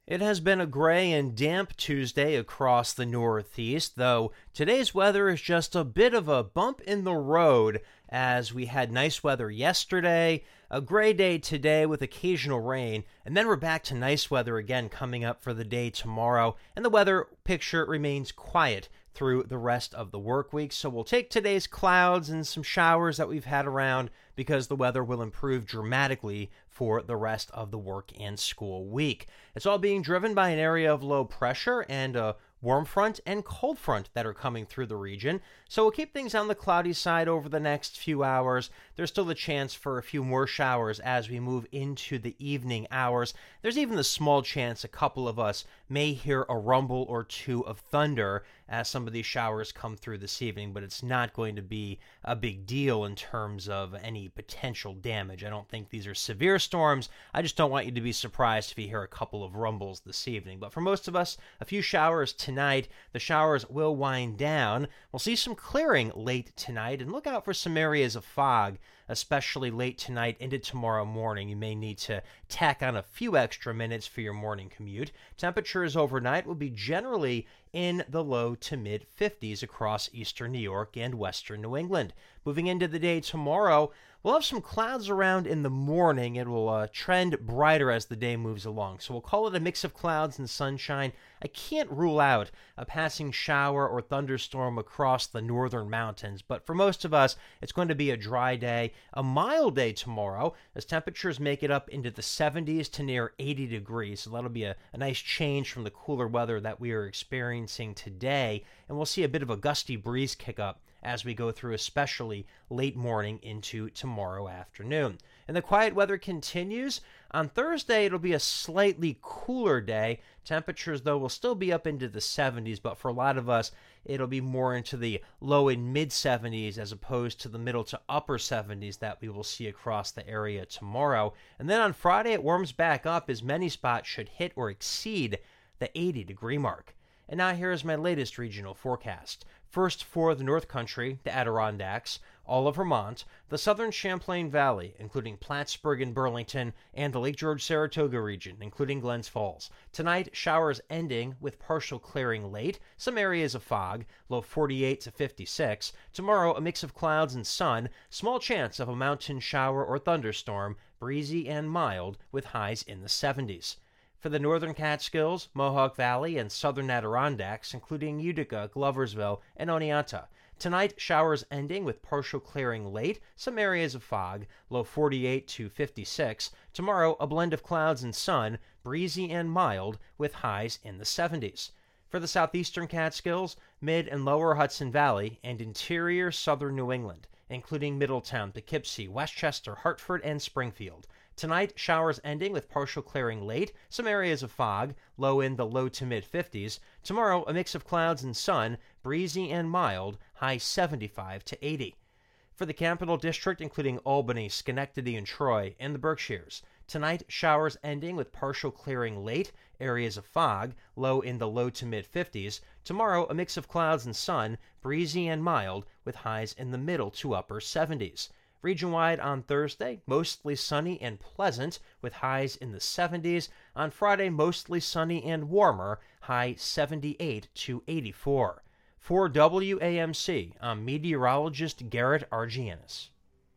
It has been a gray and damp Tuesday across the Northeast, though today's weather is just a bit of a bump in the road as we had nice weather yesterday, a gray day today with occasional rain, and then we're back to nice weather again coming up for the day tomorrow, and the weather picture remains quiet through the rest of the work week. So we'll take today's clouds and some showers that we've had around because the weather will improve dramatically for the rest of the work and school week. It's all being driven by an area of low pressure and a warm front and cold front that are coming through the region. So we'll keep things on the cloudy side over the next few hours. There's still a chance for a few more showers as we move into the evening hours. There's even the small chance a couple of us may hear a rumble or two of thunder as some of these showers come through this evening, but it's not going to be a big deal in terms of any potential damage. I don't think these are severe storms. I just don't want you to be surprised if you hear a couple of rumbles this evening. But for most of us, a few showers tonight. The showers will wind down. We'll see some clearing late tonight, and look out for some areas of fog, especially late tonight into tomorrow morning. You may need to tack on a few extra minutes for your morning commute. Temperatures overnight will be generally in the low to mid 50s across eastern New York and western New England. Moving into the day tomorrow, we'll have some clouds around in the morning. It will trend brighter as the day moves along. So we'll call it a mix of clouds and sunshine. I can't rule out a passing shower or thunderstorm across the northern mountains, but for most of us, it's going to be a dry day, a mild day tomorrow, as temperatures make it up into the 70s to near 80 degrees. So that'll be a nice change from the cooler weather that we are experiencing today, and we'll see a bit of a gusty breeze kick up as we go through, especially late morning into tomorrow afternoon. And the quiet weather continues. On Thursday, it'll be a slightly cooler day. Temperatures, though, will still be up into the 70s, but for a lot of us, it'll be more into the low and mid 70s as opposed to the middle to upper 70s that we will see across the area tomorrow. And then on Friday, it warms back up as many spots should hit or exceed the 80-degree mark. And now here is my latest regional forecast. First for the North Country, the Adirondacks, all of Vermont, the southern Champlain Valley, including Plattsburgh and Burlington, and the Lake George-Saratoga region, including Glens Falls. Tonight, showers ending with partial clearing late, some areas of fog, low 48 to 56. Tomorrow, a mix of clouds and sun, small chance of a mountain shower or thunderstorm, breezy and mild with highs in the 70s. For the northern Catskills, Mohawk Valley, and southern Adirondacks, including Utica, Gloversville, and Oneonta. Tonight, showers ending with partial clearing late, some areas of fog, low 48 to 56. Tomorrow, a blend of clouds and sun, breezy and mild, with highs in the 70s. For the southeastern Catskills, mid and lower Hudson Valley, and interior southern New England, including Middletown, Poughkeepsie, Westchester, Hartford, and Springfield. Tonight, showers ending with partial clearing late, some areas of fog, low in the low to mid 50s. Tomorrow, a mix of clouds and sun, breezy and mild, high 75 to 80. For the Capital District, including Albany, Schenectady, and Troy, and the Berkshires. Tonight, showers ending with partial clearing late, areas of fog, low in the low to mid 50s. Tomorrow, a mix of clouds and sun, breezy and mild, with highs in the middle to upper 70s. Region-wide on Thursday, mostly sunny and pleasant, with highs in the 70s. On Friday, mostly sunny and warmer, high 78 to 84. For WAMC, I'm meteorologist Garrett Argianis.